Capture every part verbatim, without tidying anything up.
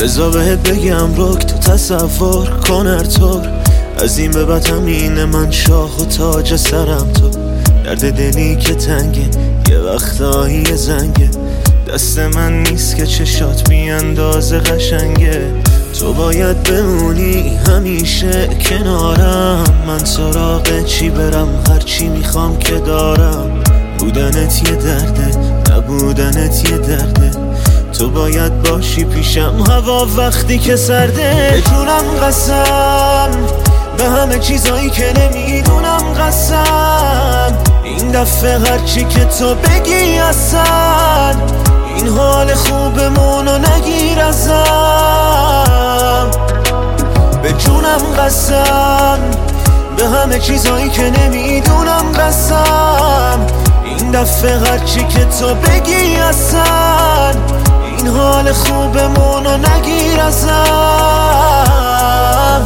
بذار بهت بگم رک تو تصور کن ارطور، از این به بعد همینه من شاه و تاج سرم تو. درد دلی که تنگه یه وقتایی زنگه، دست من نیست که چشات بی اندازه قشنگه. تو باید بمونی همیشه کنارم، من سراغ چی برم هرچی میخوام که دارم. بودنت یه درده نبودنت یه درده، تو باید باشی پیشم هوا وقتی که سرده. به جونم قسم به همه چیزایی که نمیدونم قسم، این دفعه هرچی که تو بگی اصلا این حال خوبمونو نگیر ازم. به جونم قسم به همه چیزایی که نمیدونم قسم، این دفعه هرچی که تو بگی اصلا این حال خوبمونو نگیر ازم.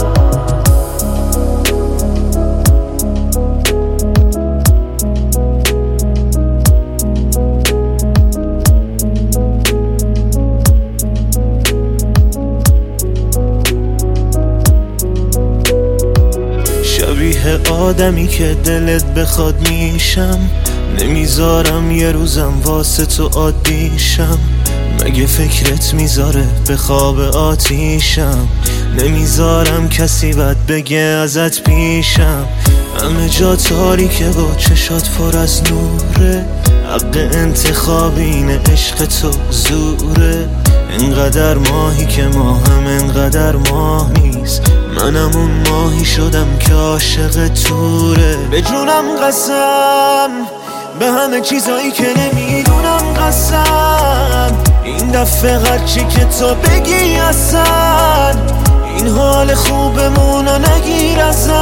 شبیه آدمی که دلت بخواد میشم، نمیذارم یه روزم واسه تو عادیشم. مگه فکرت میذاره به خواب آتیشم، نمیذارم کسی بد بگه ازت پیشم. همه جا تاریکه و چشات پر از نوره، حق انتخاب اینه عشق تو زوره. انقدر ماهی که ماهم انقدر ماه نیست، منم اون ماهی شدم که عاشق توره. به جونم قسم به همه چیزایی که نمیدونم قسم، این دفعه هرچی که تو بگی اصلا این حال خوبمونو نگیر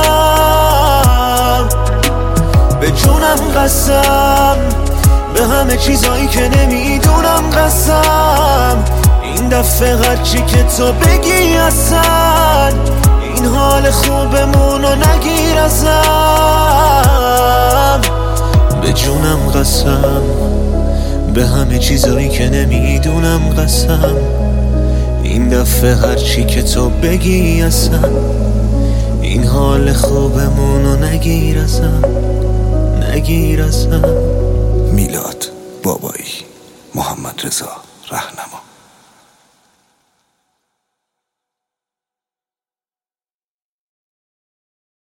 ازم. به جونم قسم به همه چیزایی که نمیدونم قسم، این دفعه هرچی که تو بگی اصلا این حال خوبمونو نگیر ازم. به جونم قسم به همه چیزایی که نمیدونم قسم، این دفعه هرچی که تو بگی اصلا این حال خوبمونو نگیر ازم نگیر ازم. میلاد بابایی، محمد رضا رهنما.